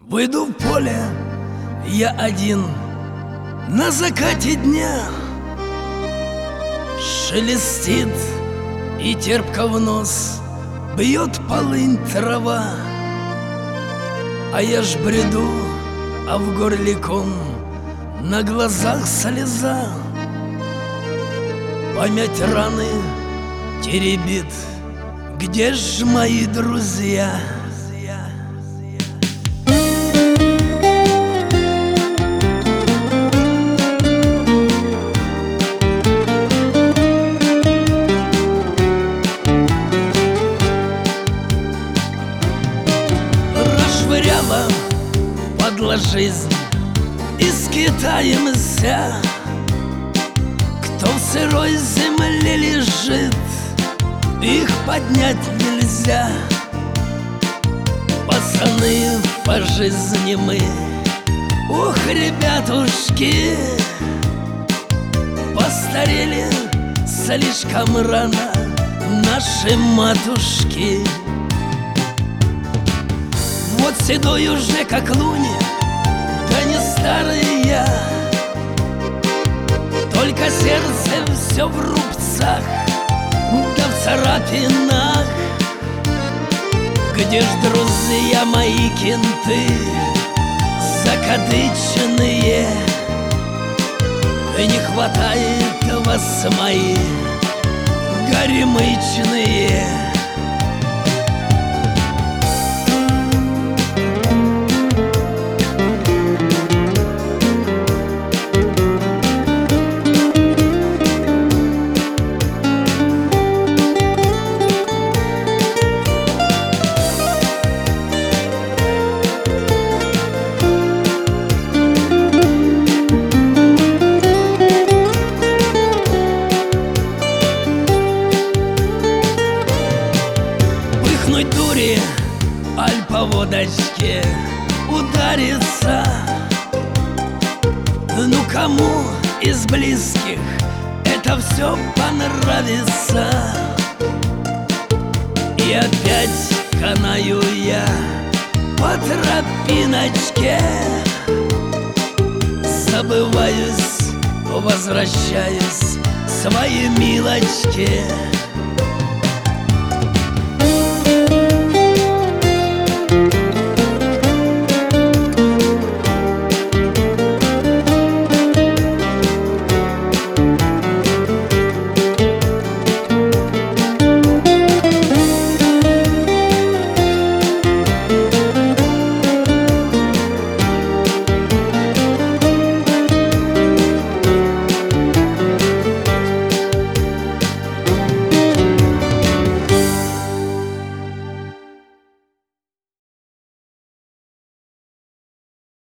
Выйду в поле я один на закате дня. Шелестит и терпко в нос бьет полынь трава. А я ж бреду, а в горле ком, на глазах слеза. Память раны теребит, где ж мои друзья? Расшвыряла падла жизнь из Китаемся. Кто в сырой земле лежит, их поднять нельзя. Пацаны по жизни мы, ох, ребятушки, постарели слишком рано наши матушки. Вот седой уже как лунь, да не старый я, только сердце все в рубцах, да в царапинах. Где ж, друзья мои, кенты закадычные? Не хватает вас, мои горемычные. Дури, аль по водочке ударится. Ну кому из близких это все понравится? И опять канаю я по тропиночке, забываюсь, возвращаюсь к своей милочке.